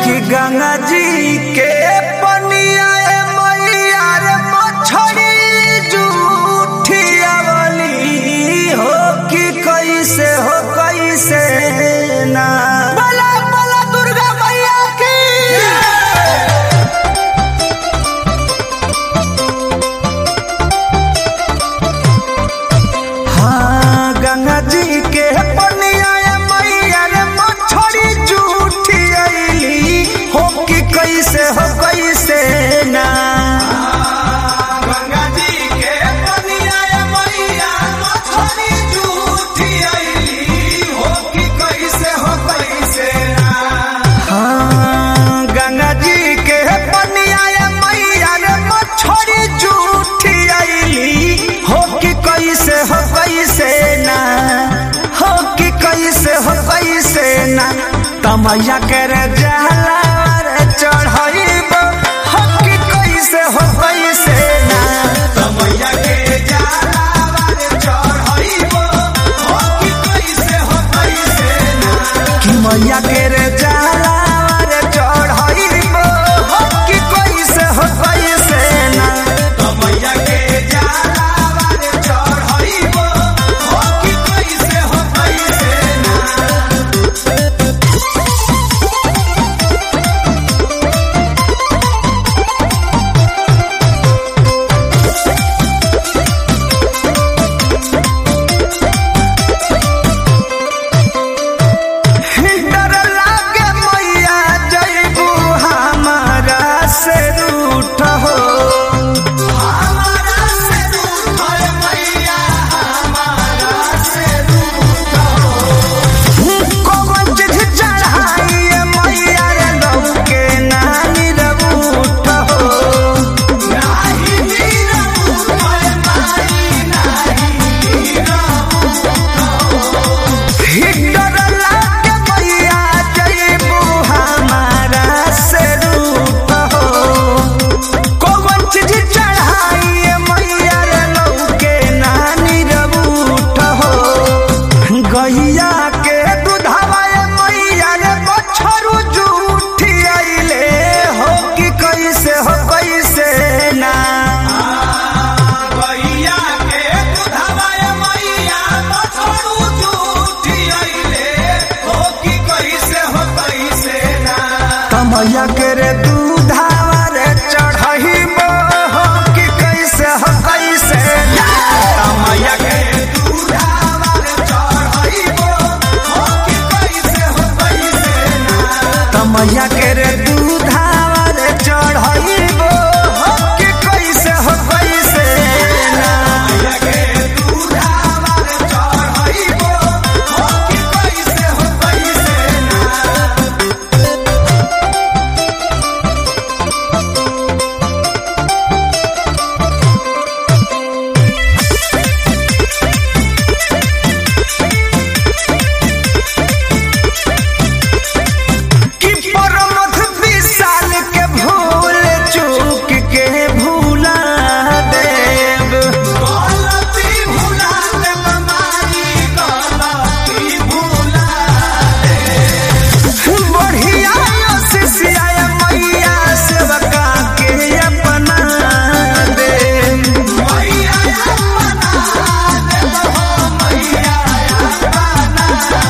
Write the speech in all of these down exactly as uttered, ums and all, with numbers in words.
कि गंगा जी के पनिया मैया रे मछरी जूठियावली हो कि कैसे हो कैसे ना बोला बोला दुर्गा मैया की। हाँ गंगा जी के पनिया मैया रे मछरी जूठियावली हो कि कैसे हो कैसे ना गंगा जी के पनिया मैया मछरी जूठियावली हो कि कैसे हो कैसे ना। हाँ गंगा जी के पनिया मैया रे मछरी जूठियावली हो कि कैसे हो कैसे ना हो कि कैसे हो कैसे ना तमैया कर जाला चढ़ाइब हो कि कैसे हो कैसे ना तमैया के जाला चढ़ाइब हो कि कैसे हो कैसे ना कि मैया के जाला चढ़ाइब हो कि कैसे हो कैसे ना तमैया के जाला चढ़ाइब हो कि कैसे हो कैसे ना। डर लागे मैया जइबू हमारा से रूठ हो हमारा से रूठ मैया हमारा से रूठ हो कौन चीज चढ़ाई मैया रे लौके नानी रबूठ हो नाही नीरबूठ माई नाही नीरबूठ डर लागे मैया जइबू हमारा से रूठ हो कौन चीज चढ़ाई मैया रे लौके नानी रबूठ हो गैया के दूधवा मैया रे बछरू जूठियाइले हो कि कैसे हो कैसे ना गैया के दूधवा मैया बछरू जूठियाइले हो कि कैसे हो कैसे ना तमैया के रे दूधवा रे चढ़ाइब हो कि कैसे हो कैसे ना तमैया के दूधवा रे चढ़ाइब हो कि कैसे हो कैसे ना तमैया के रे दूधवा रे चढ़ाइब हो कि कैसे हो कैसे ना तमैया के दूधवा रे चढ़ाइब हो कि कैसे हो कैसे ना। कि परमथ विशाल के भूल चूक के भूला देव गलती भूला देव माई गलती भूला देव बढ़िया शिष्या मैया सेवका के अपना देव मैया अपना देव हो मैया अपना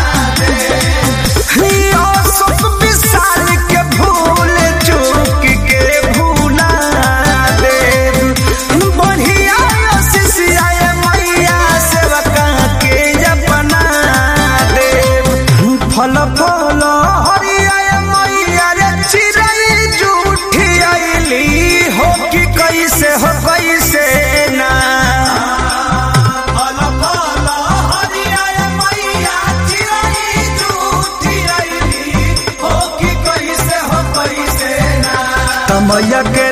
देव सुख विशाल के भूल चूक के भूला देव बढ़िया शिष्या मैया सेवका के अपना देव फल फल हरिया मैया रे चिड़ै जूठियाइली हो कि कैसे हो कैसे ना फल फल हरिया मैया चिड़ै जूठियाइली हो कि कैसे हो कैसे ना तमैया के